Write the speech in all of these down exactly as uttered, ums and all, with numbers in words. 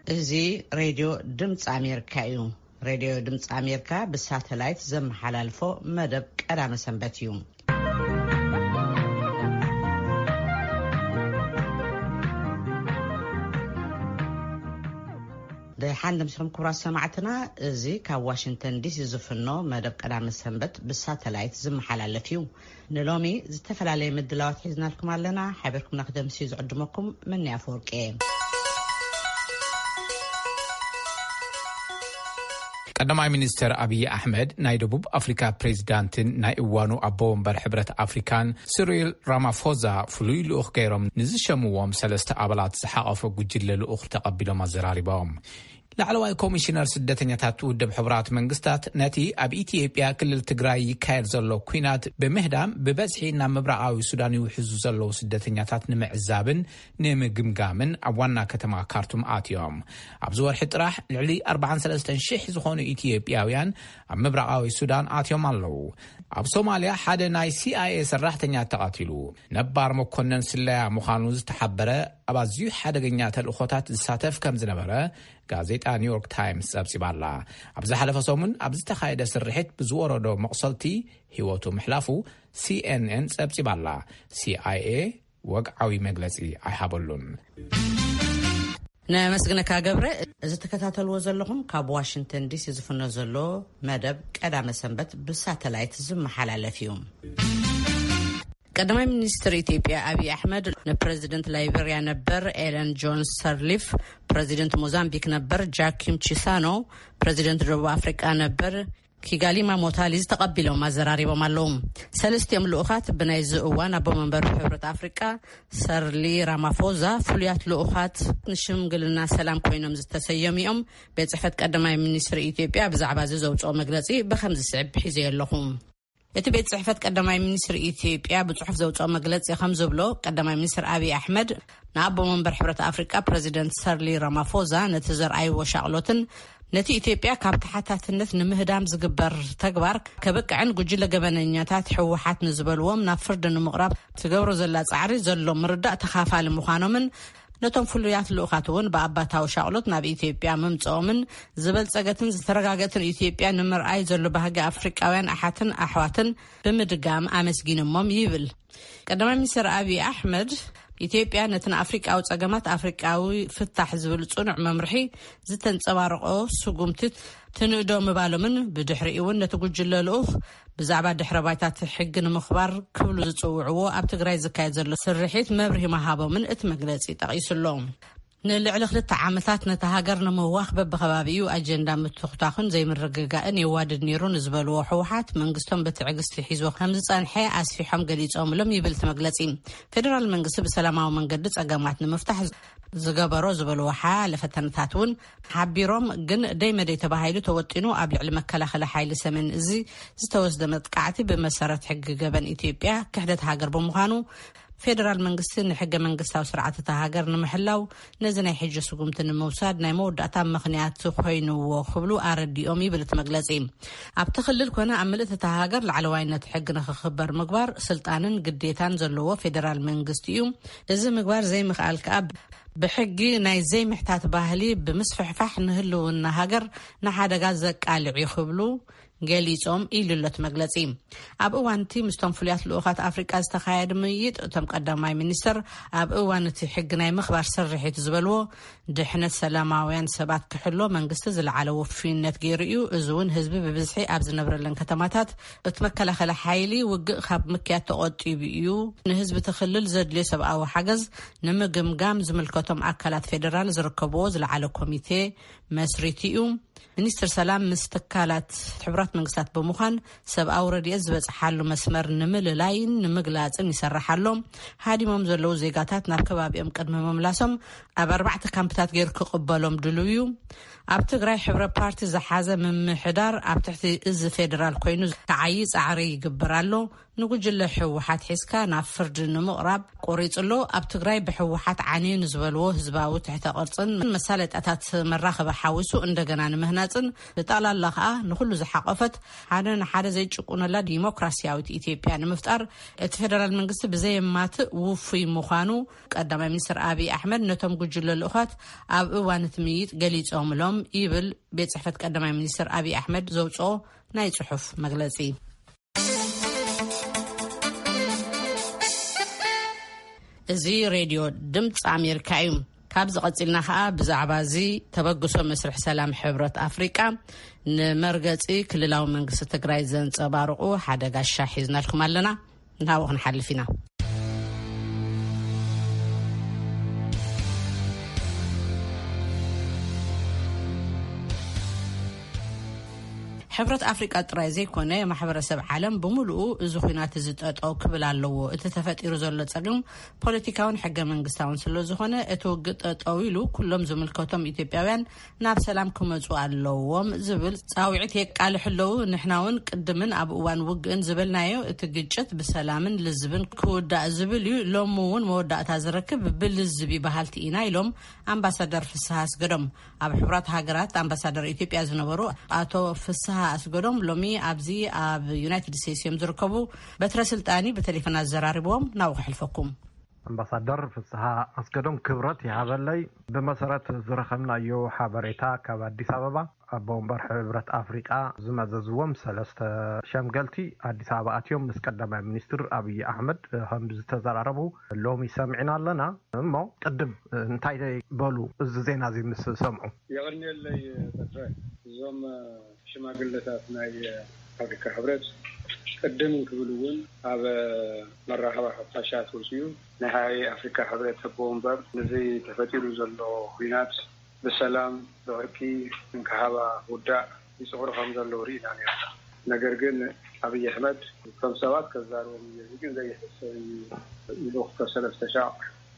እዚ ሬድዮ ድምጽ አሜሪካ እዩ። ሬድዮ ድምጽ አሜሪካ በሳተላይት ዘመሓላልፎ መደብ ቀዳመ ሰንበት እዩ። ደሓንደም ስም ኩብራ ሰማዕትና እዚ ካብ ዋሽንግተን ዲሲ ዝፍኖ መደብ ቀዳመ ሰንበት በሳተላይት ዘመሓላልፍ እዩ። ንሎሚ ዝተፈላለየ ምድላዋት ሒዝናልኩም ኣለና። ሓበርኩም ናክደምሲ ዝዕድመኩም ምን ያፈርቄ ቀዳማይ ሚኒስትር አብይ አሕመድ ናይ ደቡብ አፍሪካ ፕሬዝዳንትን ናይ እዋኑ አቦ ወንበር ሕብረት አፍሪካን ሲሪል ራማፎዛ ፍሉይ ልኡኽ ገይሮም ንዝሸምዎም ሰለስተ አባላት ዝሓቐፈ ጉጅለ ልኡኽ ተቐቢሎም አዘራሪቦም። ላዕለዋይ ኮሚሽነር ስደተኛታት ውድብ ሕብራት መንግስታት ነቲ ኣብ ኢትዮጵያ ክልል ትግራይ ይካየድ ዘሎ ኩናት በመህዳም በበጽሒና ምብራቃዊ ሱዳን ይውሕዙ ዘለው ስደተኛታት ንምዕዛብን ንምግምጋምን ኣብ ዋና ከተማ ካርቱም ኣትዮም። ኣብ ዝወርሒ ጥራሕ ልዕሊ ኣርባዓ ወሰለስተ ሽሕ ዝኾኑ ኢትዮጵያውያን ኣብ ምብራቃዊ ሱዳን ኣትዮም ኣለው። ኣብ ሶማሊያ ሓደ ናይ ሲአይኤ ሰራሕተኛ ተቃቲሉ ነባር መኮነን ስለያ ምዃኑ ዝተሓበረ ኣብ ኣዝዩ ሓደገኛ ተልእኾታት ዝሳተፍ ከም ዝነበረ ጋዜጣ ኒውዮርክ ታይምስ ጸብጺባላ። ኣብ ዝሓለፈ ሰሙን ኣብ ዝተኻየደ ስርሒት ብዝወረዶ መቕሰልቲ ህይወቱ ምሕላፉ ሲኤንኤን ጸብጺባላ። ሲአይኤ ወግዓዊ መግለጺ ኣይሃበሉን። ነመስግነካ ገብረ እዚ ተከታተልዎ ዘለኹም ካብ ዋሽንግተን ዲሲ ዝፍኖ ዘሎ መደብ ቀዳመ ሰንበት ብሳተላይት ዝመሓላለፍ እዩ። ቀዳማይ ሚኒስትር ኢትዮጵያ አብይ አሕመድ ለፕሬዝዳንት ላይቤሪያ ነበር ኤለን ጆንስ ሰርሊፍ፣ ፕሬዝዳንት ሞዛምቢክ ነበር ጃኪም ቺሳኖ፣ ፕሬዝዳንት ደቡብ አፍሪካ ነበር ኪጋሊማ ሞታሊዝ ተቀቢሎም አዘራሪቦም አለው። ሰለስቲኦም ልኡኻት ብናይ ዝእዋን አቦ መንበር ሕብረት አፍሪካ ሰርሊ ራማፎዛ ፍሉያት ልኡኻት ንሽምግልና ሰላም ኮይኖም ዝተሰየሚኦም ቤት ጽሕፈት ቀዳማይ ሚኒስትር ኢትዮጵያ ብዛዕባ ዘውጽኦ መግለጺ በኸምዚ ስዕብ ሒዘ የለኹም። እቲ ቤት ጽሕፈት ቀዳማይ ሚኒስትር ኢትዮጵያ ብጽሑፍ ዘውጽኦ መግለጺ ከም ዝብሎ ቀዳማይ ሚኒስትር አብይ አሕመድ ንአቦ መንበር ሕብረት አፍሪካ ፕሬዝዳንት ሰርሊ ራማፎዛ ነቲ ዘርአይ ወሻቅሎትን ነቲ ኢትዮጵያ ካብ ተሓታትነት ንምህዳም ዝግበር ተግባር ከበቅዕን ጉጅለ ገበነኛታት ሕወሓት ንዝበልዎም ናብ ፍርዲ ንምቕራብ ትገብሮ ዘላ ጻዕሪ ዘሎ ምርዳእ ተኻፋሊ ምዃኖምን ነቶም ፍሉያት ልኡኻት እውን በአባታዊ ሻቅሎት ናብ ኢትዮጵያ መምጽኦምን ዝበልጸገትን ዝተረጋገትን ኢትዮጵያ ንምርኣይ ዘሎ ባህጊ አፍሪካውያን ኣሓትን ኣሕዋትን ብምድጋም አመስጊኖሞም ይብል። ቀዳማይ ሚኒስትር አብይ አሕመድ ኢትዮጵያ ነትን አፍሪካዊ ጸገማት አፍሪካዊ ፍታሕ ዝብል ጽኑዕ መምርሒ ዝተንጸባረቆ ስጉምቲት ትንእዶ ምባሎምን ብድሕሪውን ነቲ ጉጅለ ልኡኽ ብዛዕባ ድሕረ ባይታት ሕጊ ንምኽባር ክብሉ ዝጽውዕዎ ኣብ ትግራይ ዝካየድ ዘሎ ስርሒት መብርሂ መሃቦምን እቲ መግለጺ ጠቒሱሎም። ንልዕሊ ክልተ ዓመታት ነቲ ሃገር ንምዋኽ በብኸባቢኡ ኣጀንዳ ምትኽታኽን ዘይምርግጋእን የዋድድ ነይሩ ንዝበልዎ ሕወሓት መንግስቶም በትዕግስቲ ሒዞ ከም ዝጸንሐ ኣስፊሖም ገሊጾምሎም ይብል እቲ መግለጺ። ፌደራል መንግስቲ ብሰላማዊ መንገዲ ጸገማት ንምፍታሕ ዝገበሮ ዝበልዎ ሓያለ ፈተነታት እውን ሓቢሮም ግን ደይ መደይ ተባሂሉ ተወጢኑ ኣብ ልዕሊ መከላኸሊ ሓይሊ ሰሜን እዚ ዝተወስደ መጥቃዕቲ ብመሰረት ሕጊ ገበን ኢትዮጵያ ክሕደት ሃገር ብምዃኑ ፌደራል መንግስቲ ንሕገ መንግስታዊ ስርዓት እታ ሃገር ንምሕላው ነዚ ናይ ሕጂ ስጉምቲ ንምውሳድ ናይ መወዳእታ ምኽንያት ኮይኑዎ ክብሉ ኣረዲኦም ይብል እቲ መግለጺ። ኣብቲ ክልል ኮነ ኣብ ምልእቲ እታ ሃገር ላዕለዋይነት ሕጊ ንኽኽበር ምግባር ስልጣንን ግዴታን ዘለዎ ፌደራል መንግስቲ እዩ። እዚ ምግባር ዘይምኽኣል ከዓ ብሕጊ ናይ ዘይምሕታት ባህሊ ብምስፍሕፋሕ ንህልውና ሃገር ንሓደጋ ዘቃልዕ ይኽብሉ ገሊጾም ኢሉለት መግለጺ። ኣብ እዋንቲ ምስቶም ፍሉያት ልኡኻት አፍሪካ ዝተኻየደ ምይይጥ እቶም ቀዳማይ ሚኒስትር ኣብ እዋንቲ ሕጊ ናይ ምኽባር ስርሒት ዝበልዎ ድሕነት ሰላማውያን ሰባት ክሕሎ መንግስቲ ዝለዓለ ወፍይነት ገይሩ እዩ። እዚ እውን ህዝቢ ብብዝሒ ኣብ ዝነብረለን ከተማታት እቲ መከላኸሊ ሓይሊ ውግእ ካብ ምክያድ ተቆጢቡ እዩ። ንህዝቢ ትኽልል ዘድልዮ ሰብኣዊ ሓገዝ ንምግምጋም ዝምልከቶም ኣካላት ፌደራል ዝርከብዎ ዝለዓለ ኮሚቴ መስሪት እዩ። ሚኒስትር ሰላም ምስ ትካላት ሕብራት መንግስታት ብምዃን ሰብኣዊ ረድኤት ዝበጽሓሉ መስመር ንምልላይን ንምግላጽን ይሰርሓሎም። ሃዲሞም ዘለው ዜጋታት ናብ ከባቢኦም ቅድሚ መምላሶም ኣብ ኣርባዕተ ካምፕታት ገይሩ ክቕበሎም ድልው እዩ። ኣብ ትግራይ ሕብረት ፓርቲ ዝሓዘ ምምሕዳር ኣብ ትሕቲ እዚ ፌደራል ኮይኑ ተዓይ ጻዕሪ ይግበራሎ። ንጉጅለ ሕወሓት ሒዝካ ናብ ፍርዲ ንምቕራብ ቆሪጽሎ ኣብ ትግራይ ብሕወሓት ዓንዩ ንዝበልዎ ህዝባዊ ትሕተ ቅርጽን መሳለጣታት መራኸቢ ሓዊሱ እንደገና ንምህናጽን ብጠቕላላ ከዓ ንኹሉ ዝሓቆፈ ዝደገፈት ሓደን ሓደ ዘይጭቁነላ ዲሞክራሲያዊት ኢትዮጵያ ንምፍጣር እቲ ፌደራል መንግስቲ ብዘይማት ውፉይ ምዃኑ ቀዳማይ ሚኒስትር አብይ አሕመድ ነቶም ጉጅለ ልኡኻት ኣብ እዋን ትምይጥ ገሊጾምሎም ይብል ቤት ጽሕፈት ቀዳማይ ሚኒስትር አብይ አሕመድ ዘውጽኦ ናይ ጽሑፍ መግለጺ። እዚ ሬድዮ ድምፂ ኣሜሪካ እዩ። ካብ ዝቐጽልና ኸዓ ብዛዕባ እዚ ተበግሶ መስርሕ ሰላም ሕብረት ኣፍሪቃ ንመርገጺ ክልላዊ መንግስቲ ትግራይ ዘንጸባርቑ ሓደ ጋሻ ሒዝናልኩም ኣለና። ናብኡ ክንሓልፍ ኢና። ሕብረት ኣፍሪቃ ጥራይ ዘይኮነ ማሕበረሰብ ዓለም ብምሉኡ እዚ ኩናት ዝጠጠው ክብል ኣለዎ። እቲ ተፈጢሩ ዘሎ ጸገም ፖለቲካውን ሕገ መንግስታውን ስለ ዝኾነ እቲ ውግእ ጠጠው ኢሉ ኩሎም ዝምልከቶም ኢትዮጵያውያን ናብ ሰላም ክመጹ ኣለዎም ዝብል ጻውዒት የቃልሕለው። ንሕናውን ቅድምን ኣብ እዋን ውግእን ዝበልናዮ እቲ ግጭት ብሰላምን ልዝብን ክውዳእ ዝብል እዩ። ሎሚ እውን መወዳእታ ዝረክብ ብልዝብ ባህልቲ ኢና ኢሎም ኣምባሳደር ፍስሓ አስገዶም ኣብ ሕብረት ሃገራት ኣምባሳደር ኢትዮጵያ ዝነበሩ ኣቶ ፍስሓ አስገዶም ሎሚ ኣብዚ ኣብ ዩናይትድ ስቴትስ እዮም ዝርከቡ። በትረ ስልጣኒ በቴሌፎን አዘራሪቦም ናው ክሕልፈኩም። አምባሳደር ፍስሓ አስገዶም ክብረት ይሃበለይ በመሰረት ዝረኸብናዮ ሓበሬታ ካብ አዲስ አበባ ኣብ ወንበር ሕብረት አፍሪቃ ዝመዘዝዎም ሰለስተ ሸምገልቲ አዲስ አበባ ኣትዮም ምስ ቀዳማይ ሚኒስትር አብይ አሕመድ ከም ዝተዘራረቡ ሎሚ ሰምዕና ኣለና እሞ ቅድም እንታይ በሉ እዚ ዜና እዚ ምስ ሰምዑ የቀርነለይ በትረ እዞም ሽማግለታት ናይ አፍሪካ ሕብረት ቅድም ክብሉውን ኣብ መራኸባ ሓፋሻት ወሲዩ ናይ አፍሪካ ሕብረት ወንበር ነዚ ተፈጢሩ ዘሎ ኩናት በሰላም በርቂ እንከሃባ ወዳእ ይጽغر ከም ዘሎ ሪኢና ነይርና። ነገር ግን አብይ አሕመድ ከም ሰባት ከዛረቡ ግን ዘይሕሰብ ይልውክ ሰለስተ ሻዕ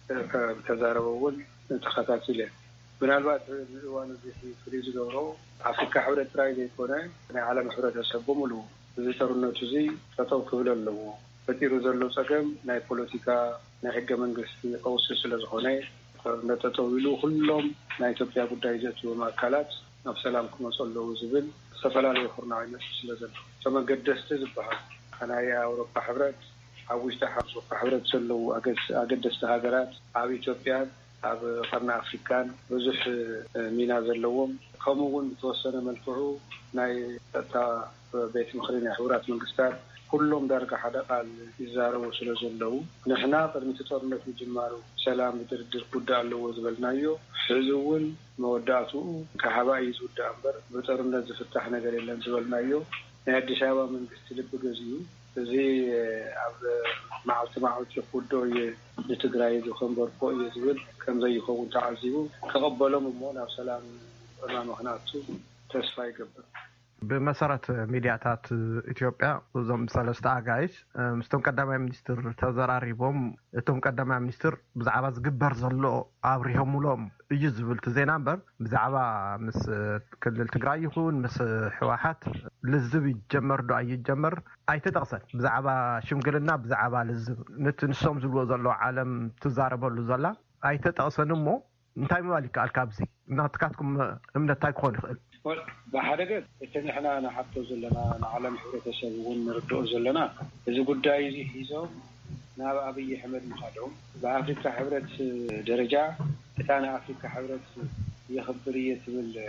ከዛረቡውን ተኸታተለ ምናልባት እዋን እዚ ፍሪዝ ገብሮ አፍሪካ ሕብረት ጥራይ ዘይኮነ ናይ ዓለም ሕብረተሰብ በሙሉ እዚ ጦርነቱ እዚ ተጠው ክብል ኣለዎ። ፈጢሩ ዘሎ ጸገም ናይ ፖለቲካ ናይ ሕገ መንግስቲ ቀውስ ስለ ዝኾነ ነጠጠው ኢሉ ሁሉም ናይ ኢትዮጵያ ጉዳይ ዘትወም አካላት ናብ ሰላም ክመጹ ኣለዎ ዝብል ዝተፈላለዩ ኩርናዊነት ስለ ዘሎ ተመገደስቲ ዝበሃል ናይ አውሮፓ ሕብረት ኣብ ውሽጢ ሕብረት ዘለው ኣገደስቲ ሃገራት ኣብ ኢትዮጵያ ኣብ ቀርና አፍሪካን ብዙሕ ሚና ዘለዎም ከምኡውን ተወሰነ መልክዑ ናይ ጸጥታ ቤት ምክሪ ናይ ሕብረት መንግስታት ኩሎም ዳርጋ ሓደ ቃል ይዛረቡ ስለ ዘለው ንሕና ቅድሚ ጦርነት ምጅማሩ ሰላም ድርድር ጉዳይ ኣለዎ ዝበልናዮ ሕዝውን መወዳእቱ ከሃባይ ዝውዳእ እምበር በጦርነት ዝፍታሕ ነገር የለን ዝበልናዮ ናይ አዲስ አበባ መንግስት ልብ ገዝዩ እዚ ኣብ ማዕልቲ ማዕልቲ ኩዶ የትግራይ ዝኸንበርኮ የዝብል ከም ዘይኸውን ተዓዚቡ ከቀበሎም እሞ ናብ ሰላም ማምኽናቱ ተስፋ ይገብር። በመሰረት ሚዲያታት ኢትዮጵያ እዞም ሰለስተ አጋይስ ምስቶም ቀዳማይ ሚኒስትር ተዘራሪቦም እቶም ቀዳማይ ሚኒስትር ብዛዕባ ዝግበር ዘሎ ኣብሪሆምሎም እዩ ዝብል ዜና እምበር ብዛዕባ ምስ ክልል ትግራይ ይኹን ምስ ሕወሓት ልዝብ ይጀመር ዶ ኣይጀመር ኣይተጠቕሰን። ብዛዕባ ሽምግልና ብዛዕባ ልዝብ ነቲ ንሶም ዝብልዎ ዘሎ ዓለም ትዛረበሉ ዘላ ኣይተጠቕሰን እሞ እንታይ ምባል ይከኣል ካብዚ እናትካትኩም እምነት እንታይ ክኾን ይኽእል? بحرقت اتنحنا نحطو زلنا نعلم حرتسب ونردو زلنا إذا قداي زي حيزو ناب أبي أحمد مخادعو بأفريقيا حبرت درجة تانا أفريقيا حبرت يخبرية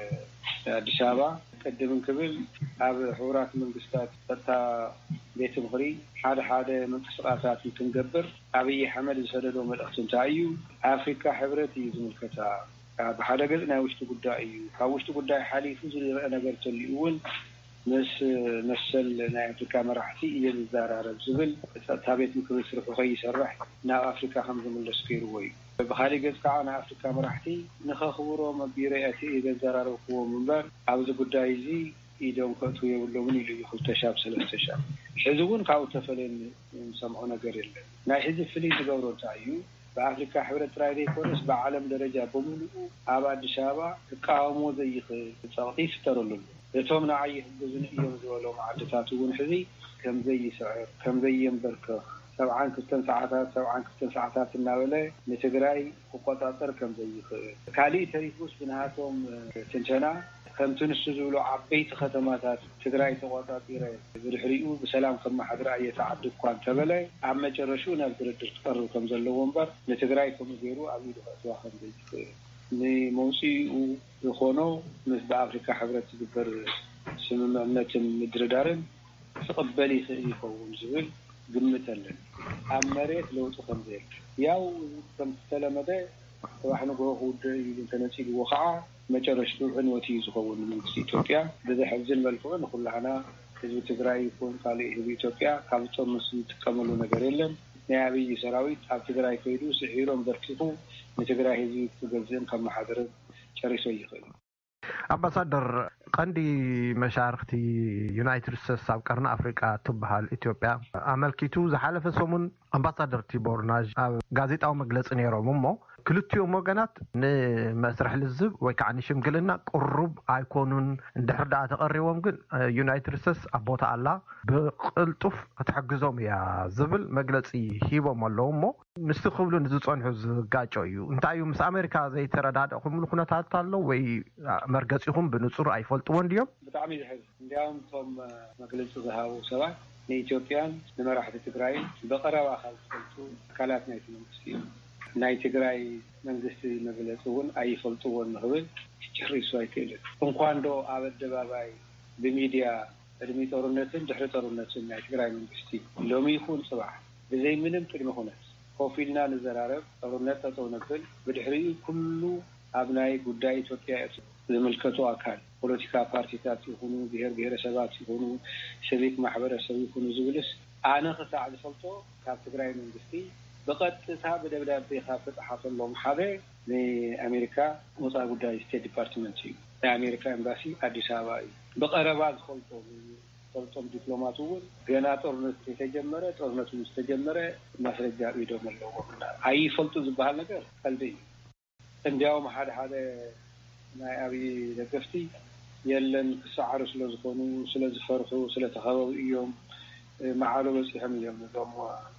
بالدشابة قدم قبل أب حورات من قستات تتا بيت مخري حدا حدا من تصرفات تنقبر أبي أحمد سددو من الاختنتايو أفريقيا حبرت يزم الكتاب بحاله قلنا وشت قداي كوشت قداي حالي فوزي أنا قلت اليوم نس نسل نايم في الكاميرا حتى يزدار الزبل ثابت ممكن يصرف وخي يسرح نا أفريقيا خمسة من السكير وي بخالي قلت كعنا أفريقيا مرحتي نخخبره ما بيرأتي إذا زرار وقوة من بار عاوز قداي زي إيدهم كتو يقولون يلو يخل تشاب سلسة شاب حزبون قاو تفلين سمعونا قريل نا حزب فليس قورو تعيو بأفريقيا حبرت رايدي كورس بعالم درجة بملؤ أبعد شابا كاومو زي صوتيف ترولو يتومنا عيه بزن يوم زولو معدتاتو ونحذي كم زي سعر كم زي ينبركه سبعان كستن ساعات سبعان كستن ساعات الناولة نتجراي وقطعتر كم زي كالي تريفوس بنهاتهم تنشنا ከም ትንሽ ዝብሎ ዓበይቲ ከተማታት ትግራይ ተቆጣጢረ ዝርሕሪኡ ብሰላም ከመሓድራ እየተዓድ እኳ ተበለ ኣብ መጨረሻው ናብ ድርድር ተቀርብ ከም ዘለዎ እምበር ንትግራይ ከም ገይሩ ኣብ ኢዱ ከተዋ ከም ዘይትኽእል ንመውፂኡ ዝኾኖ ምስ በአፍሪካ ሕብረት ዝግበር ስምምዕነትን ምድርዳርን ተቀበሊ ይኸውን ዝብል ግምት አለን ኣብ መሬት ለውጥ ከም ዘይል ያው ከም ተለመደ ዋሕነ ጎኹድ ኢንተርኔት ወኸዓ መጨረሻው ዕንወቲ ዝኸውን መንግስቲ ኢትዮጵያ በዘሕዝን መልኩ ንኹላና ህዝቢ ትግራይ ይኩን ካልእ ህዝቢ ኢትዮጵያ ካብቶም መስሉ ተቀመሉ ነገር የለን ንያብይ ሰራዊት ኣብ ትግራይ ከይዱ ስሒሮም በርኪፉ ንትግራይ ህዝቢ ትገዝም ከም ማሕደር ጨሪሶ ይኽእል አምባሳደር ቀንዲ መሻርክቲ ዩናይትድ ስቴትስ ኣብ ቀርኒ አፍሪካ ትበሃል ኢትዮጵያ አመልኪቱ ዝሓለፈ ሰሙን አምባሳደር ቲቦር ናዥ ኣብ ጋዜጣዊ መግለፂ ነይሮም እሞ ክልቲኦም ወገናት ንመስርሕ ልዝብ ወይ ከዓ ንሽምግልና ቁሩብ ኣይኮኑን እንድሕር ዳኣ ተቐሪቦም ግን ዩናይትድ ስቴትስ ኣብ ቦታ ኣላ ብቅልጡፍ ክትሕግዞም እያ ዝብል መግለፂ ሂቦም ኣለዉ እሞ ምስቲ ክብሉ ንዝፀንሑ ዝጋጮ እዩ እንታይ እዩ ምስ ኣሜሪካ ዘይተረዳድእኹምሉ ኩነታት ኣሎ ወይ መርገፂኹም ብንጹር ኣይፈልጥዎን ድዮም ብጣዕሚ ዝሕዝ እንዲያውም ቶም መግለፂ ዝሃቡ ሰባት ንኢትዮጵያን ንመራሕቲ ትግራይ በቀረባ ካብ ዝፈልጡ ኣካላት ናይቲ መንግስቲ እዩ ናይ ትግራይ መንግስቲ መግለፂ እውን ኣይፈልጥዎን ንኽብል ጭሪሱ ኣይክእልን እንኳን ዶ ኣብ ኣደባባይ ብሚድያ ዕድሜ ጦርነትን ድሕሪ ጦርነትን ናይ ትግራይ መንግስቲ ሎሚ ይኹን ፅባሕ ብዘይ ምንም ቅድመ ኩነት ኮፍ ኢልና ንዘራረብ ጦርነት ጠጠው ነብል ብድሕሪኡ ኩሉ ኣብ ናይ ጉዳይ ኢትዮጵያ ዝምልከቱ ኣካል ፖለቲካ ፓርቲታት ይኹኑ ብሄር ብሄረሰባት ይኹኑ ሲቪክ ማሕበረሰብ ይኹኑ ዝብልስ ኣነ ክሳዕ ዝፈልጦ ካብ ትግራይ መንግስቲ በቀጥታ በደብዳቤ ካፈጣሓፈሎም ሓደ ንኣሜሪካ ወፃኢ ጉዳይ ስቴት ዲፓርትመንት እዩ ንኣሜሪካ ኤምባሲ ኣዲስ አበባ እዩ በቀረባ ዝፈልጦም ፈልጦም ዲፕሎማት እውን ገና ጦርነት የተጀመረ ጦርነቱ ዝተጀመረ ማስረጃ ኢዶም ኣለዎ ኣይፈልጡ ዝበሃል ነገር ቀልዲ እዩ እንዲያውም ሓደ ሓደ ናይ ኣብይ ደገፍቲ የለን ክሳዓሩ ስለ ዝኾኑ ስለ ዝፈርሑ ስለ ተኸበቡ እዮም መዓሎ በፂሖም እዮም ዞም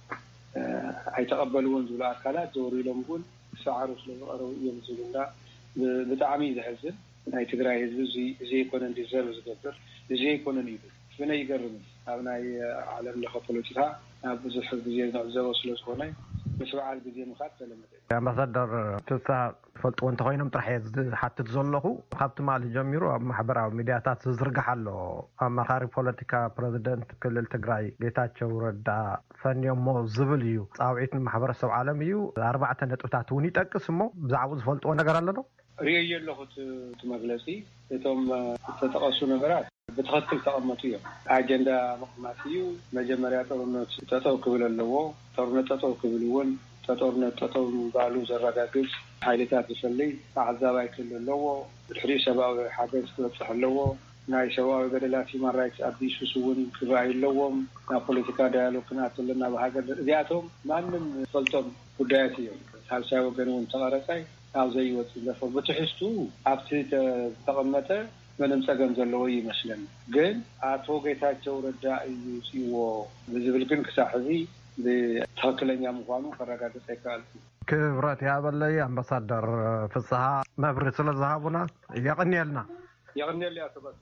ኣይተቀበሉውን ዝብሉ ኣካላት ዞሩ ኢሎም እውን ክሳዓሩ ስለ ዝቐረቡ እዮም ዝብሉና ብጣዕሚ ዘሕዝን ናይ ትግራይ ህዝቢ ዘይኮነ እንዲዘርብ ዝገብር ዘይኮነን እዩ ብነ ይገርም ኣብ ናይ ዓለም ለኸ ፖለቲካ ኣብ ብዙሕ ግዜ ንዕዘቦ ስለ ዝኾነ ምስ በዓል ግዜ ምኻድ ተለመደ አምባሳደር ፍስሓ ፈልጥዎ እንተኮይኖም ጥራሕ ዝሓትት ዘለኹ ካብቲ ማሊ ጀሚሩ ኣብ ማሕበራዊ ሚድያታት ዝዝርጋሕ ኣሎ ኣማኻሪ ፖለቲካ ፕሬዚደንት ክልል ትግራይ ጌታቸው ረዳ ፈንዮሞ ዝብል እዩ ፃውዒት ንማሕበረሰብ ዓለም እዩ ኣርባዕተ ነጥብታት እውን ይጠቅስ እሞ ብዛዕባኡ ዝፈልጥዎ ነገር ኣሎ ዶ ርአየ ኣለኹ እቲ መግለፂ እቶም ዝተጠቐሱ ነገራት ብትኽክል ተቐመጡ እዮም ኣጀንዳ ምቕማጥ እዩ መጀመርያ ጦርነት ጠጠው ክብል ኣለዎ ጦርነት ጠጠው ክብል እውን ጦርነት ጠጠው ባሉ ዘረጋግፅ ሓይልታት ዝፈልይ ተዓዛባይ ክህሉ ኣለዎ ብድሕሪኡ ሰብኣዊ ሓገዝ ክበፅሕ ኣለዎ ናይ ሰብኣዊ በደላት ሂውማን ራይትስ ኣቢዩስ እውን ክረኣዩ ኣለዎም ናብ ፖለቲካ ዳያሎግ ክንኣቱ ኣለና ብሃገር እዚኣቶም ማንም ፈልጦም ጉዳያት እዮም ሳልሳይ ወገን እውን ተቐረፃይ ኣብ ዘይወፅእ ዘፈ ብትሕዝቱ ኣብቲ ተቐመጠ ምንም ፀገም ዘለዎ ይመስለኒ ግን ኣቶ ጌታቸው ረዳ እዩ ፅዎ ብዝብል ግን ክሳዕ ሕዚ ብትክክለኛ ምዃኑ ከረጋግፅ ኣይከኣልኩ ክብረት ያበለይ አምባሳደር ፍስሓ መብሪ ስለ ዝሃቡና የቕኒየልና የቕኒየል ያ ተባቱ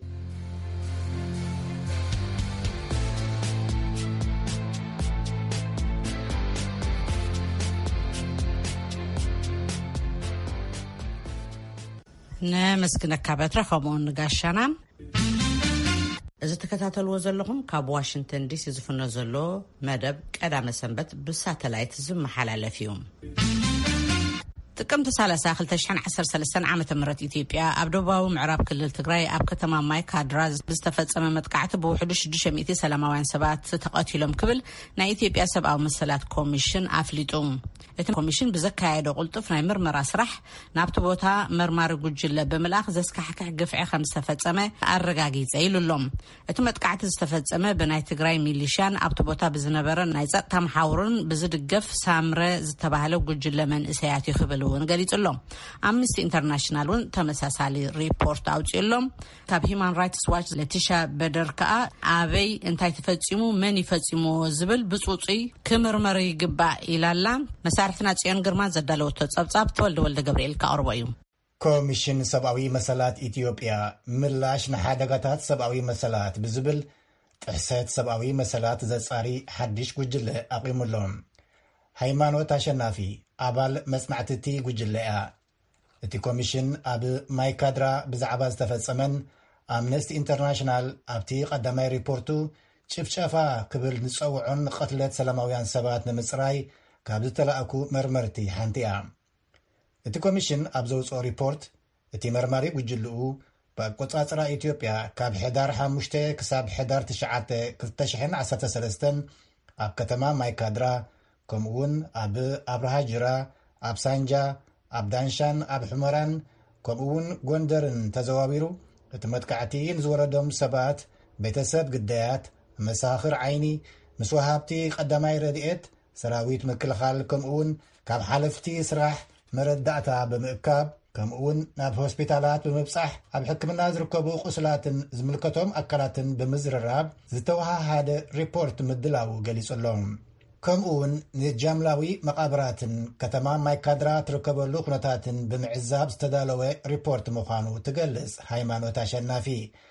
ነመስግነካ በትረ ከምኡን ጋሻና እዚ ተከታተልዎ ዘለኹም ካብ ዋሽንግተን ዲሲ ዝፍኖ ዘሎ መደብ ቀዳመ ሰንበት ብሳተላይት ዝመሓላለፍ እዩ ጥቅምት ሰላሳ ክልተ ሺሕ ዓሰርተ ሰለስተ ዓመተ ምህረት ኢትዮጵያ ኣብ ደቡባዊ ምዕራብ ክልል ትግራይ ኣብ ከተማ ማይካድራ ዝተፈጸመ መጥቃዕቲ ብውሕዱ ሽዱሽተ ሚእቲ ሰላማውያን ሰባት ተቐቲሎም ክብል ናይ ኢትዮጵያ ሰብኣዊ መሰላት ኮሚሽን ኣፍሊጡ እቲ ኮሚሽን ብዘካየደ ቁልጡፍ ናይ ምርመራ ስራሕ ናብቲ ቦታ መርማሪ ጉጅለ ብምልኣኽ ዘስካሕክሕ ግፍዒ ከም ዝተፈጸመ ኣረጋጊፀ ኢሉሎም እቲ መጥቃዕቲ ዝተፈጸመ ብናይ ትግራይ ሚሊሻን ኣብቲ ቦታ ብዝነበረ ናይ ጸጥታ መሓውርን ብዝድገፍ ሳምረ ዝተባሃለ ጉጅለ መንእሰያት ይኽብል እውን ገሊጹሎም ኣምነስቲ ኢንተርናሽናል እውን ተመሳሳሊ ሪፖርት ኣውፂኡሎም ካብ ሂውማን ራይትስ ዋች ለቲሻ በደር ከዓ ኣበይ እንታይ ተፈጺሙ መን ይፈጺሙ ዝብል ብፁፁይ ክምርመር ይግባእ ኢላላ መሳርሕትና ጽዮን ግርማ ዘዳለወቶ ጸብጻብ ተወልደ ወልደ ገብርኤል ካቀርቦ እዩ ኮሚሽን ሰብአዊ መሰላት ኢትዮጵያ ምላሽ ንሓደጋታት ሰብአዊ መሰላት ብዝብል ጥሕሰት ሰብአዊ መሰላት ዘጻሪ ሓድሽ ጉጅለ ኣቂሙሎም ሃይማኖት አሸናፊ ኣባል መጽናዕትቲ ጉጅለ እያ እቲ ኮሚሽን ኣብ ማይካድራ ብዛዕባ ዝተፈጸመን ኣምነስቲ ኢንተርናሽናል ኣብቲ ቀዳማይ ሪፖርቱ ጭፍጨፋ ክብል ንጸውዖን ቀትለት ሰላማውያን ሰባት ንምጽራይ ካብ ዝተላእኩ መርመርቲ ሓንቲ እያ እቲ ኮሚሽን ኣብ ዘውፅኦ ሪፖርት እቲ መርማሪ ጉጅልኡ ብኣቆጻጽራ ኢትዮጵያ ካብ ሕዳር ሓሙሽተ ክሳብ ሕዳር ትሽዓተ ክልተ ሽሕን ዓሰርተ ሰለስተ ኣብ ከተማ ማይካድራ ከምኡውን ኣብ ኣብርሃ ጅራ ኣብ ሳንጃ ኣብ ዳንሻን ኣብ ሕመራን ከምኡውን ጎንደርን ተዘዋዊሩ እቲ መጥቃዕቲ ንዝወረዶም ሰባት ቤተሰብ ግዳያት መሳኽር ዓይኒ ምስ ወሃብቲ ቀዳማይ ረድኤት ሰራዊት ምክልኻል ከምኡውን ካብ ሓለፍቲ ስራሕ መረዳእታ ብምእካብ ከምኡውን ናብ ሆስፒታላት ብምብጻሕ ኣብ ሕክምና ዝርከቡ ቁስላትን ዝምልከቶም ኣካላትን ብምዝርራብ ዝተወሃሃደ ሪፖርት ምድላው ገሊጹሎም ከምኡውን ንጃምላዊ መቃብራትን ከተማ ማይካድራ ትርከበሉ ኩነታትን ብምዕዛብ ዝተዳለወ ሪፖርት ምዃኑ ትገልጽ ሃይማኖት አሸናፊ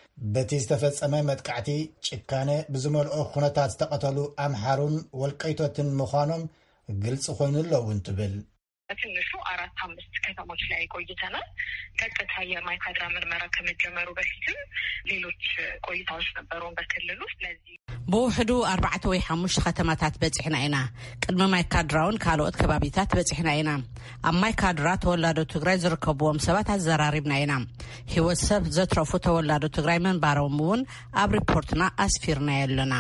በቲ ዝተፈጸመ መጥቃዕቲ ጭካነ ብዝመልኦ ኩነታት ዝተቐተሉ ኣምሓሩን ወልቀይቶትን ምዃኖም ግልጽ ኮይኑለውን ትብል ትንሹ አራት አምስት ከተሞች ላይ ቆይተናል ቀጥታ የማይካድራ ምርመራ ከመጀመሩ በፊትም ሌሎች ቆይታዎች ነበሩን በክልሉ ስለዚህ በውሕዱ አርባዕተ ወይ ሓሙሽተ ከተማታት በጽሕና ኢና ቅድመ ማይካድራውን ካልኦት ከባቢታት በጽሕና ኢና ኣብ ማይካድራ ተወላዶ ትግራይ ዝርከብዎም ሰባት ኣዘራሪብና ኢና ህይወት ሰብ ዘትረፉ ተወላዶ ትግራይ መንባሮም እውን ኣብ ሪፖርትና ኣስፊርና የለና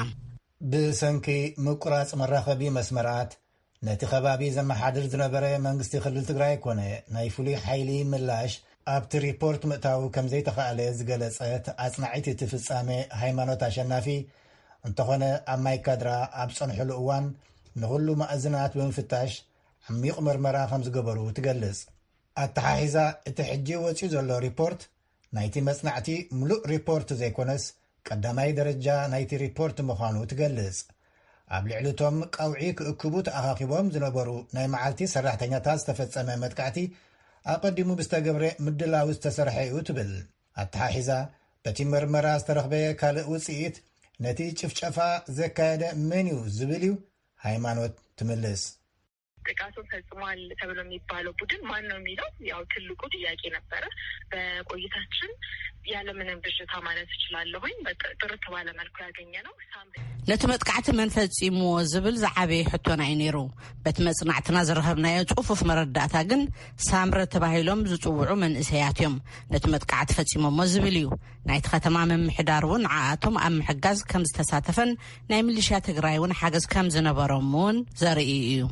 ብሰንኪ ምቁራጽ መራኸቢ መስመራት ነቲ ከባቢ ዘመሓድር ዝነበረ መንግስቲ ክልል ትግራይ ኮነ ናይ ፍሉይ ሓይሊ ምላሽ ኣብቲ ሪፖርት ምእታው ከም ዘይተኻእለ ዝገለጸት ኣጽናዒት እቲ ፍጻሜ ሃይማኖት አሸናፊ እንተኾነ ኣብ ማይካድራ ኣብ ጸንሕሉ እዋን ንኹሉ ማእዝናት ብምፍታሽ ዓሚቕ ምርመራ ከም ዝገበሩ ትገልጽ ኣተሓሒዛ እቲ ሕጂ ወፂኡ ዘሎ ሪፖርት ናይቲ መጽናዕቲ ምሉእ ሪፖርት ዘይኮነስ ቀዳማይ ደረጃ ናይቲ ሪፖርት ምዃኑ ትገልጽ ኣብ ልዕልቶም ቃውዒ ክእክቡ ተኣኻኺቦም ዝነበሩ ናይ መዓልቲ ሰራሕተኛታት ዝተፈጸመ መጥቃዕቲ ኣቐዲሙ ብዝተገብረ ምድላው ዝተሰርሐ እዩ ትብል ኣተሓሒዛ በቲ ምርመራ ዝተረኽበ ካልእ ውፅኢት ነቲ ጭፍጨፋ ዘካየደ መን እዩ ዝብል እዩ ሃይማኖት ትምልስ ጥቃቱን ፈጽሟል ተብሎ የሚባለው ቡድን ማን ነው የሚለው ያው ትልቁ ጥያቄ ነበረ በቆይታችን ያለምንም ብዥታ ማለት እችላለሁኝ በጥርት ባለ መልኩ ያገኘነው ነቲ መጥቃዕቲ መን ፈጺምዎ ዝብል ዝዓበየ ሕቶና እዩ ነይሩ በቲ መጽናዕትና ዝረኸብናዮ ጽፉፍ መረዳእታ ግን ሳምረ ተባሂሎም ዝጽውዑ መንእሰያት እዮም ነቲ መጥቃዕቲ ፈጺሞሞ ዝብል እዩ ናይቲ ከተማ ምምሕዳር እውን ንዓኣቶም ኣብ ምሕጋዝ ከም ዝተሳተፈን ናይ ሚሊሽያ ትግራይ እውን ሓገዝ ከም ዝነበሮም እውን ዘርኢ እዩ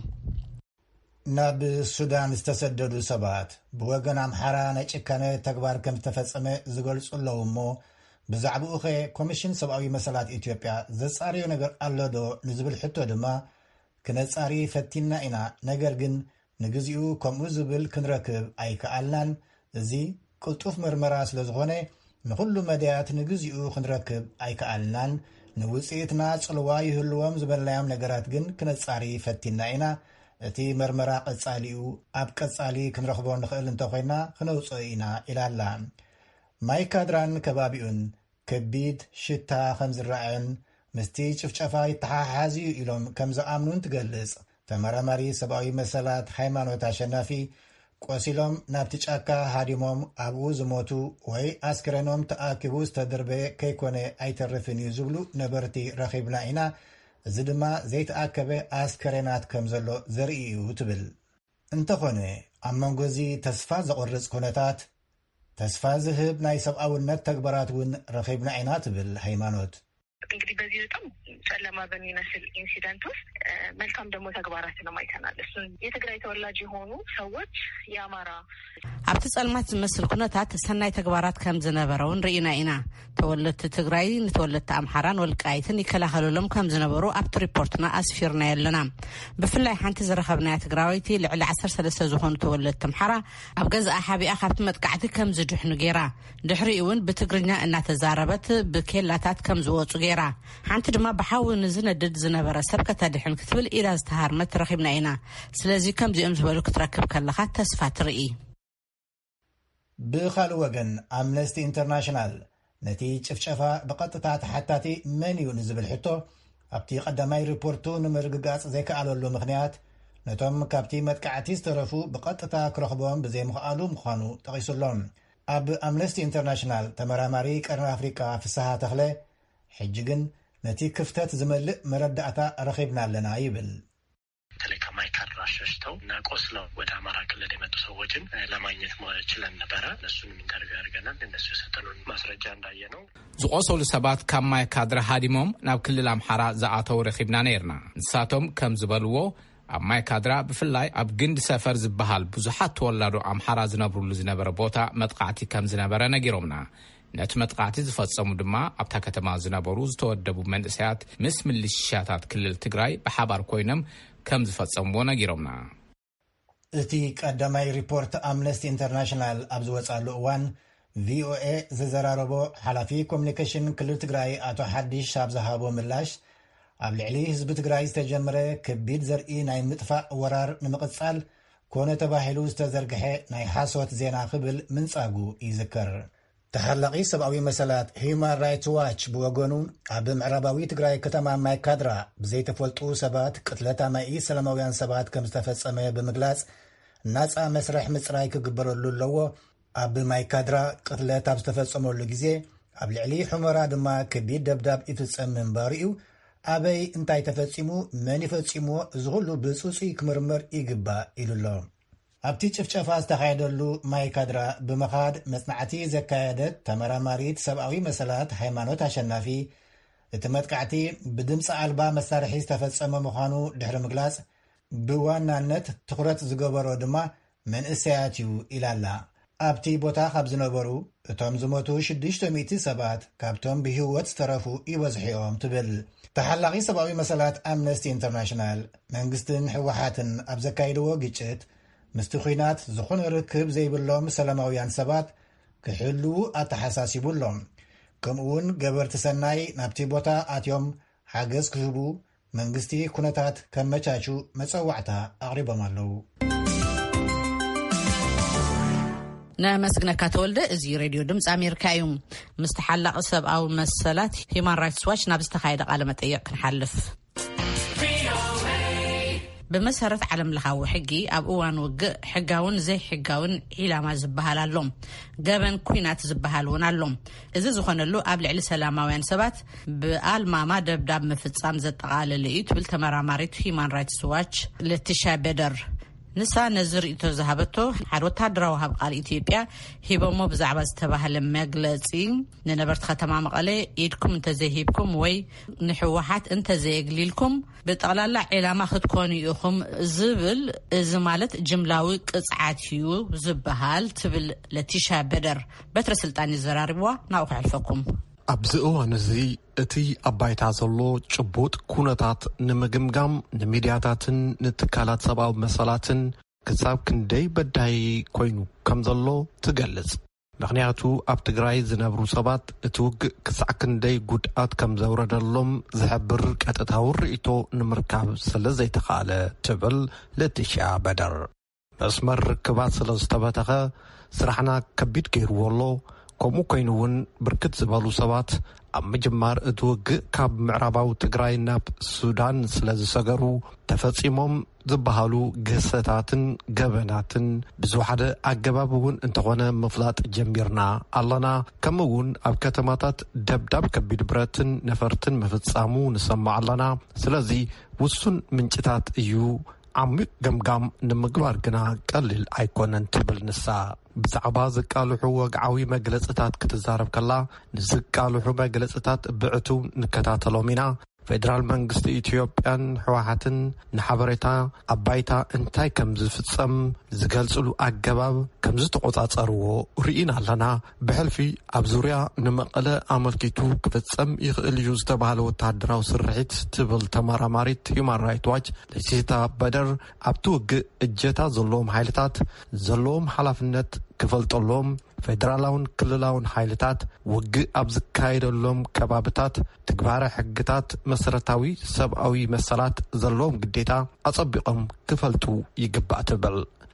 ናብ ሱዳን ዝተሰደዱ ሰባት ብወገን ኣምሓራ ናይ ጭካነ ተግባር ከም ዝተፈጸመ ዝገልጹ ኣለዉ እሞ ብዛዕባኡ ኸ ኮሚሽን ሰብኣዊ መሰላት ኢትዮጵያ ዘጻርዮ ነገር ኣሎ ዶ ንዝብል ሕቶ ድማ ክነጻሪ ፈቲና ኢና ነገር ግን ንግዚኡ ከምኡ ዝብል ክንረክብ ኣይከኣልናን እዚ ቅልጡፍ ምርመራ ስለ ዝኾነ ንኹሉ መድያት ንግዚኡ ክንረክብ ኣይከኣልናን ንውፅኢትና ጽልዋ ይህልዎም ዝበልናዮም ነገራት ግን ክነጻሪ ፈቲና ኢና እቲ መርመራ ቀጻሊኡ ኣብ ቀጻሊ ክንረኽቦ ንኽእል እንተኾይና ክነውፅኦ ኢና ኢላላ ማይካድራን ከባቢኡን ከቢድ ሽታ ከም ዝረአን ምስቲ ጭፍጨፋ ይተሓሓዝ እዩ ኢሎም ከም ዝኣምኑን ትገልጽ ተመራማሪ ሰብኣዊ መሰላት ሃይማኖት አሸናፊ ቆሲሎም ናብቲ ጫካ ሃዲሞም ኣብኡ ዝሞቱ ወይ ኣስክሬኖም ተኣኪቡ ዝተደርበ ከይኮነ ኣይተርፍን እዩ ዝብሉ ነበርቲ ረኺብና ኢና እዚ ድማ ዘይተኣከበ ኣስከሬናት ከም ዘሎ ዘርኢ እዩ ትብል እንተኾነ ኣብ መንጎዚ ተስፋ ዘቆርጽ ኩነታት ተስፋ ዝህብ ናይ ሰብኣውነት ተግባራት እውን ረኺብና ኢና ትብል ሃይማኖት እንግዲህ በዚህ በጣም ጨለማ በሚመስል ኢንሲደንት ውስጥ መልካም ደግሞ ተግባራትን አይተናል እሱን የትግራይ ተወላጅ የሆኑ ሰዎች የአማራ ኣብቲ ጸልማት ዝመስል ኩነታት ሰናይ ተግባራት ከም ዝነበረውን ርኢና ኢና ተወለድቲ ትግራይ ንተወለድቲ ኣምሓራን ወልቃይትን ይከላኸሉሎም ከም ዝነበሩ ኣብቲ ሪፖርትና ኣስፊርና የለና ብፍላይ ሓንቲ ዝረኸብናያ ትግራዊቲ ልዕሊ ዓሰርተ ሰለስተ ዝኾኑ ተወለድቲ ኣምሓራ ኣብ ገዛ ሓቢኣ ካብቲ መጥቃዕቲ ከም ዝድሕኑ ገይራ ድሕሪ እውን ብትግርኛ እናተዛረበት ብኬላታት ከም ዝወጹ ገይራ ሓንቲ ድማ ብሓዊ ንዝነድድ ዝነበረ ሰብ ከተድሕን ክትብል ኢላ ዝተሃርመት ረኺብና ኢና ስለዚ ከምዚኦም ዝበሉ ክትረክብ ከለኻ ተስፋ ትርኢ ብኻልእ ወገን ኣምነስቲ ኢንተርናሽናል ነቲ ጭፍጨፋ ብቐጥታ ተሓታቲ መን እዩ ንዝብል ሕቶ ኣብቲ ቀዳማይ ሪፖርቱ ንምርግጋጽ ዘይከኣለሉ ምኽንያት ነቶም ካብቲ መጥቃዕቲ ዝተረፉ ብቐጥታ ክረኽቦም ብዘይምኽኣሉ ምዃኑ ጠቒሱሎም። ኣብ ኣምነስቲ ኢንተርናሽናል ተመራማሪ ቀርኒ ኣፍሪቃ ፍስሓ ተኽለ ሕጂ ግን ነቲ ክፍተት ዝመልእ መረዳእታ ረኺብና ኣለና ይብል። በተለይ ከማይካድራ ሸሽተው እና ቆስለው ወደ አማራ ክልል የመጡ ሰዎችን ለማግኘት ችለን ነበረ። እነሱንም ኢንተርቪው አድርገናል። እነሱ የሰጠኑን ማስረጃ እንዳየ ነው ዝቆሰሉ ሰባት ከማይካድራ ሃዲሞም ናብ ክልል አምሓራ ዝኣተው ረኺብና ነርና። ንሳቶም ከም ዝበልዎ ኣብ ማይካድራ ብፍላይ ኣብ ግንዲ ሰፈር ዝበሃል ብዙሓት ተወላዱ አምሓራ ዝነብሩሉ ዝነበረ ቦታ መጥቃዕቲ ከም ዝነበረ ነጊሮምና። ነቲ መጥቃዕቲ ዝፈጸሙ ድማ ኣብታ ከተማ ዝነበሩ ዝተወደቡ መንእሰያት ምስ ሚሊሻታት ክልል ትግራይ ብሓባር ኮይኖም ከም ዝፈጸምዎ ነጊሮምና። እቲ ቀዳማይ ሪፖርት ኣምነስቲ ኢንተርናሽናል ኣብ ዝወጻሉ እዋን ቪኦኤ ዝዘራረቦ ሓላፊ ኮሙኒኬሽን ክልል ትግራይ ኣቶ ሓዲሽ ኣብ ዝሃቦ ምላሽ ኣብ ልዕሊ ህዝቢ ትግራይ ዝተጀመረ ከቢድ ዘርኢ ናይ ምጥፋእ ወራር ንምቕጻል ኮነ ተባሂሉ ዝተዘርግሐ ናይ ሓሶት ዜና ክብል ምንጻጉ ይዝከር። ተሓላቂ ሰብኣዊ መሰላት ሂውማን ራይትስ ዋች ብወገኑ ኣብ ምዕራባዊ ትግራይ ከተማ ማይካድራ ብዘይተፈልጡ ሰባት ቅትለት ኣማኢ ሰላማውያን ሰባት ከም ዝተፈጸመ ብምግላጽ ናጻ መስርሕ ምጽራይ ክግበረሉ ኣለዎ። ኣብ ማይካድራ ቅትለት ኣብ ዝተፈጸመሉ ግዜ ኣብ ልዕሊ ሑመራ ድማ ከቢድ ደብዳብ ይፍጸም ምንባሩ እዩ። ኣበይ እንታይ ተፈጺሙ መን ይፈጺሞ ዝኹሉ ብጽጹይ ክምርመር ይግባእ ኢሉሎ። ኣብቲ ጭፍጨፋ ዝተኻየደሉ ማይካድራ ብምኻድ መጽናዕቲ ዘካየደት ተመራማሪት ሰብኣዊ መሰላት ሃይማኖት ኣሸናፊ እቲ መጥቃዕቲ ብድምፂ ኣልባ መሳርሒ ዝተፈጸመ ምዃኑ ድሕሪ ምግላጽ ብዋናነት ትኹረት ዝገበሮ ድማ መንእሰያት እዩ ኢላላ። ኣብቲ ቦታ ካብ ዝነበሩ እቶም ዝሞቱ ሽዱሽተ ሚእቲ ሰባት ካብቶም ብህይወት ዝተረፉ ይበዝሑ እዮም ትብል። ተሓላቂ ሰብኣዊ መሰላት ኣምነስቲ ኢንተርናሽናል መንግስትን ሕወሓትን ኣብ ዘካይድዎ ግጭት ምስቲ ኩናት ዝኾነ ርክብ ዘይብሎም ሰላማውያን ሰባት ክሕልው ኣተሓሳሲቡሎም። ከምኡውን ገበርቲ ሰናይ ናብቲ ቦታ ኣትዮም ሓገዝ ክህቡ መንግስቲ ኩነታት ከመቻቹ መፀዋዕታ ኣቕሪቦም ኣለዉ። ነመስግነካ ተወልደ እዚ ሬድዮ ድምፂ ኣሜሪካ እዩ። ምስ ተሓላቂ ሰብኣዊ መሰላት ሂውማን ራይትስ ዋች ናብ ዝተኻየደ ቃለ መጠይቅ ክንሓልፍ። بمسارة علم لخاو حقي أب أوان وق حقاون زي حقاون إلى زبهال اللوم جابن كوينات زبهالون اللوم إذا زخون اللو قبل على سلامة وين سبات بقال ما ما دب دب مفتسام زت قال اللي يتبل تمر ماريت هيمان رايتس واتش لتشا بدر نسا نزر إتو زهبتو حروت هدرا وهب قال إثيوبيا هيبو مو بزعبا استباها لمجلسين ننبرت ختمام قالي إيدكم انت زيهيبكم وي نحوحات انت زي قليلكم بتقلال علامة خدكوني يخم زبل زمالت جملاوي قصعاتيو زبهال تبل لتشا بدر بتر سلطاني الزراربوا ناوخ عرفكم أبزئو نزي اتي أبايتا زلو چبوت كونتات نمجمجم نميدياتاتن نتكالات سباو مسالاتن كساب كندي بداي كوينو كم زلو تقلز مغنياتو أب تقراي زنابرو سبات اتوق كسع كندي قدقات كم زورد اللوم زحبر كاتتاور إتو نمركاب سلزي تقالة تبل لتشا بدر مسمر كبات سلزتباتها سرحنا كبيت كيرو والله كمو كينون بركت زبالو سبات أم مجمار اتوق كاب معراباو تقراي ناب السودان سلز سقرو تفاصيمهم زبهالو قصتاتن قبناتن بزوحادة أقبابون انتقوانا مفلات جميرنا اللنا كمون أب كتماتات دب دب كبيد براتن نفرتن مفتسامو نسمع اللنا سلازي وصن من جتات ايو عمق قمقام نمقبار قنا قلل ايكونن تبل نسا بزعبا زقالوحو وقعاوي مجلساتات كتزارب كلا نزقالوحو مجلساتات بعتو نكتاتلومينا فدرال منغست إثيوبيان حواحتن نحبريتا أبايتا انتاي كمز فتسم زقالسلو أقباب كمز تقوطاصرو رئينا لنا بحلفي أبزوريا نمقلة أمركيتو كفتسم يغل يوزتبالو تادراو سرعيت تبل تماراماريت هيومان رايت واج لسيتا بدر أبتوق اجيتا زلوم حيلتات زلوم حلافنت كفلتلوم فدرالون كللاون حيلتات وق أبزكايد اللوم كبابتات تكبار حقتات مسرتاوي سبعوي مسالات زلوم قديتا أصبقهم كفلتو يقبع تبل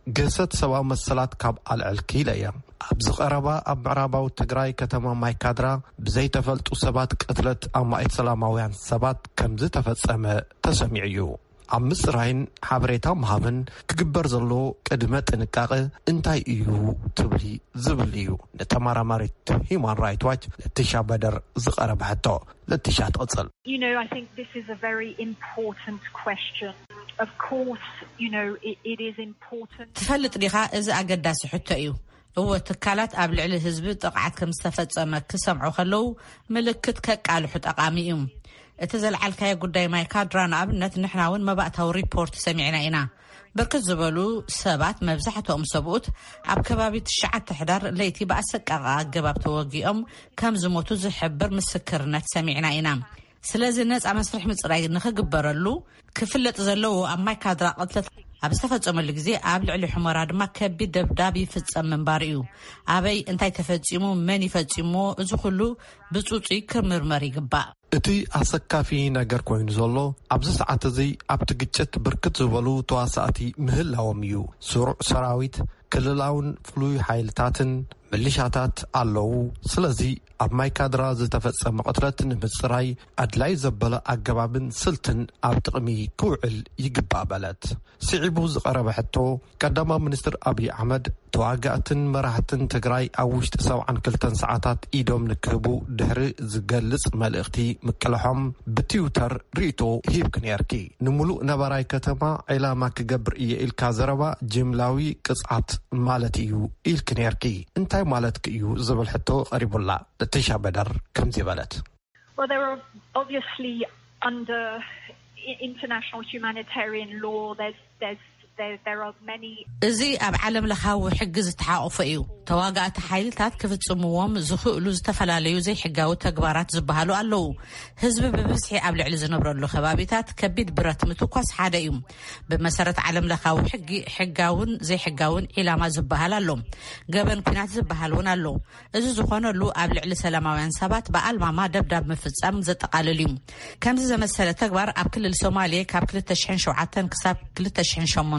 ገሰት ሰብአዊ መሰላት ካብ አልዕልኪ ለያ ኣብዚ ቀረባ ኣብ ምዕራባዊ ትግራይ ከተማ ማይካድራ ብዘይ ተፈልጡ ሰባት ቅትለት ኣማኢት ሰላማውያን ሰባት ከም ዝተፈጸመ ተሰሚዑ እዩ አምስ ራይን ሓበሬታ መሃብን ክግበር ዘሎ ቅድመ ጥንቃቄ እንታይ እዩ ትብሊ ዝብል እዩ ነተማራማሪት ሂማን ራይት ዋች ለትሻ በደር ዝቀረበ ሕቶ ለትሻ ትቕፅል You know, I think this is a very important question. Of course, you know, it, it is important. تفلت ዲኻ እዚ ኣገዳሲ ሕቶ እዩ እወ ትካላት ኣብ ልዕሊ ህዝቢ ጥቕዓት ከም ዝተፈጸመ ክሰምዑ ከለው ምልክት ከቃልሑ ጠቃሚ እዩ እቲ ዘለዓልካየ ጉዳይ ማይካድራ ንኣብነት ንሕናውን መባእታዊ ሪፖርት ሰሚዕና ኢና ብርክት ዝበሉ ሰባት መብዛሕትኦም ሰብኡት ኣብ ከባቢ ትሽዓተ ሕዳር ለይቲ በኣሰቃቂ ኣገባብ ተወጊኦም ከም ዝሞቱ ዝሕብር ምስክርነት ሰሚዕና ኢና ስለዚ ነፃ መስርሕ ምጽራይ ንኽግበረሉ ክፍለጥ ዘለዎ ኣብ ማይካድራ ቅትለት ኣብ ዝተፈጸመሉ ግዜ ኣብ ልዕሊ ሕመራ ድማ ከቢድ ደብዳብ ይፍጸም ምንባር እዩ ኣበይ እንታይ ተፈጺሙ መን ይፈጺሞ እዚ ኩሉ ብጽጹይ ክምርመር ይግባእ እቲ ኣሰካፊ ነገር ኮይኑ ዘሎ ኣብዚ ሰዓት እዚ ኣብቲ ግጭት ብርክት ዝበሉ ተዋሳእቲ ምህላዎም እዩ ስሩዕ ሰራዊት ክልላውን ፍሉይ ሓይልታትን ምልሻታት ኣለዉ ስለዚ ኣብ ማይካድራ ዝተፈጸመ ቅትለት ንምጽራይ ኣድላይ ዘበለ ኣገባብን ስልትን ኣብ ጥቕሚ ክውዕል ይግባእ በለት ስዒቡ ዝቐረበ ሕቶ ቀዳማይ ሚኒስትር አብይ አሕመድ ተዋጋእትን መራሕትን ትግራይ ኣብ ውሽጢ ሰብዓን ክልተን ሰዓታት ኢዶም ንክህቡ ድሕሪ ዝገልጽ መልእኽቲ ምቅልሖም ብትዊተር ሪቶ ሂብክ ነርኪ ንሙሉእ ነባራይ ከተማ ዒላማ ክገብር እየ ኢልካ ዘረባ ጅምላዊ ቅጽዓት ማለት እዩ ኢልክ ነርኪ እንታይ ማለት እዩ ዝብል ሕቶ ቀሪቡላ ለትሻ በደር ከምዚ በለት Well, there are obviously under international humanitarian law there's there's there there are many እዚ ኣብ ዓለም ለኻዊ ሕጊ ዝተሓቆፈ እዩ ተዋጋእቲ ሓይልታት ክፍጽምዎም ዝኽእሉ ዝተፈላለዩ ዘይሕጋዊ ተግባራት ዝበሃሉ ኣለዉ ህዝቢ ብብዝሒ ኣብ ልዕሊ ዝነብረሉ ከባቢታት ከቢድ ብረት ምትኳስ ሓደ እዩ ብመሰረት ዓለም ለኻዊ ሕጊ ሕጋውን ዘይሕጋውን ዒላማ ዝበሃል ኣሎ ገበን ኩናት ዝበሃል እውን ኣሎ እዚ ዝኾነሉ ኣብ ልዕሊ ሰላማውያን ሰባት በኣልማማ ደብዳብ ምፍጻም ዘጠቃልል እዩ ከምዚ ዘመሰለ ተግባር ኣብ ክልል ሶማሊያ ካብ ክልተ ሽሕን ሸውዓተን ክሳብ ክልተ ሽሕን ሸሞንተን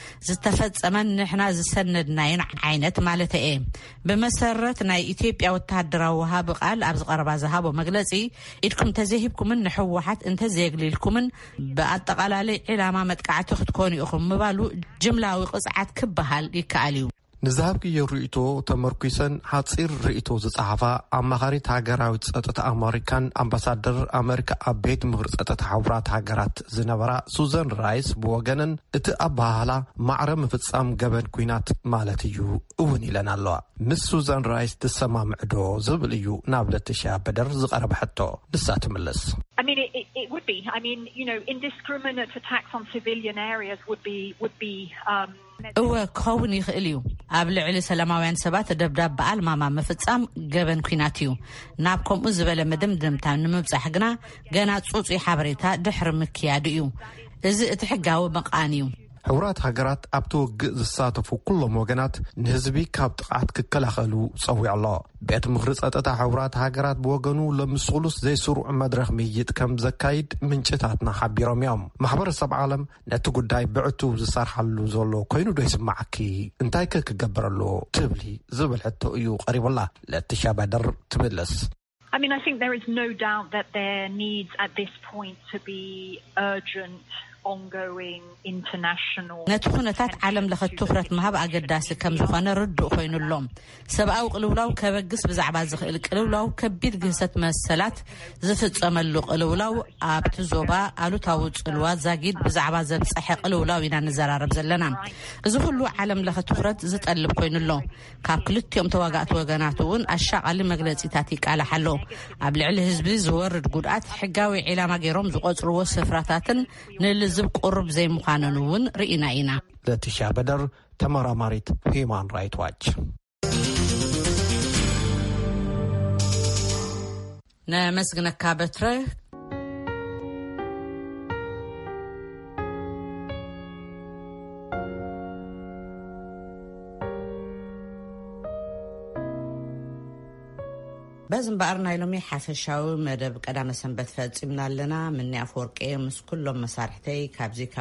ዝተፈጸመን ንሕና ዝሰነድናይን ዓይነት ማለት እዩ በመሰረት ናይ ኢትዮጵያ ወታደራዊ ወሃብ ቃል ኣብ ዝቀረባ ዝሃቦ መግለጺ ኢድኩም ተዘሂብኩምን ንሕወሓት እንተዘይግሊልኩምን በአጠቃላይ ዒላማ መጥቃዕቲ ክትኮኑ ኢኹም ምባሉ ጅምላዊ ቅጽዓት ክበሃል ይከኣል እዩ ንዛብክ የሩኢቶ ተመርኩሰን ሓፂር ርእቶ ዝጻሓፋ ኣማኻሪት ሃገራዊት ጸጥታ ኣሜሪካን ኣምባሳደር ኣሜሪካ ኣብ ቤት ምክሪ ጸጥታ ሓቡራት ሃገራት ዝነበራ ሱዘን ራይስ ብወገነን እቲ ኣባህላ ማዕረ ምፍጻም ገበን ኩናት ማለት እዩ እውን ኢለን ኣለዋ ምስ ሱዘን ራይስ ትሰማምዕዶ ዝብል እዩ ናብ ለትሻ በደር ዝቐረበ ሕቶ ንሳ ትምልስ I mean it, it, it would be I mean you know indiscriminate attacks on civilian areas would be would be um እወ ከውን ይኽእል እዩ ኣብ ልዕሊ ሰላማውያን ሰባት ደብዳብ በኣልማማ ምፍጻም ገበን ኩናት እዩ ናብ ከምኡ ዝበለ መደምደምታ ንምብጻሕ ግና ገና ጽጹይ ሓበሬታ ድሕሪ ምክያድ እዩ እዚ እቲ ሕጋዊ መቃን እዩ ሕቡራት ሃገራት ኣብ ተወግእ ዝሳተፉ ኩሎም ወገናት ንህዝቢ ካብ ጥቃት ክከላኸሉ ጸዊዕ ኣሎ ቤት ምክሪ ጸጥታ ሕቡራት ሃገራት ብወገኑ ለምስሉስ ዘይስሩዕ መድረኽ ምይይጥ ከም ዘካይድ ምንጭታትና ሓቢሮም እዮም ማሕበረሰብ ዓለም ነቲ ጉዳይ ብዕቱ ዝሰርሓሉ ዘሎ ኮይኑ ዶ ይስማዓኪ እንታይ ክገብረሉ ትብሊ ዝብል ሕቶ እዩ ቀሪቡላ ለትሻ በደር ትምልስ I mean I think there is no doubt that there needs at this point to be urgent ongoing international ነቲ ኩነታት ዓለም ለኸ ትኹረት መሃብ ኣገዳሲ ከም ዝኾነ ርዱእ ኮይኑሎም ሰብኣዊ ቅልውላው ከበግስ ብዛዕባ ዝኽእል ቅልውላው ከቢድ ግህሰት መሰላት ዝፍጸመሉ ቅልውላው ኣብቲ ዞባ ኣሉታዊ ጽልዋ ዛጊድ ብዛዕባ ዘብጽሐ ቅልውላው ኢና ንዘራረብ ዘለና እዚ ኩሉ ዓለም ለኸ ትኹረት ዝጠልብ ኮይኑሎ ካብ ክልቲኦም ተዋጋእቲ ወገናት እውን ኣሻቓሊ መግለጺታት ይቃላሓሎ ኣብ ልዕሊ ህዝቢ ዝወርድ ጉድኣት ሕጋዊ ዒላማ ገይሮም ዝቆጽርዎ ስፍራታትን ንልዝብ ቁርብ ዘይ ምዃነኑውን ርኢና ኢና ለትሻ በደር ተመራማሪት ሂማን ራይት ዋች ነመስግነካ በትረ በዝምባር ናይሎሚ ሓፈሻዊ መደብ ቀዳመ ሰንበት ፈጽምና ኣለና ምንያ ፈወርቄ ምስ ኩሎም መሳርሕተይ ካብዚ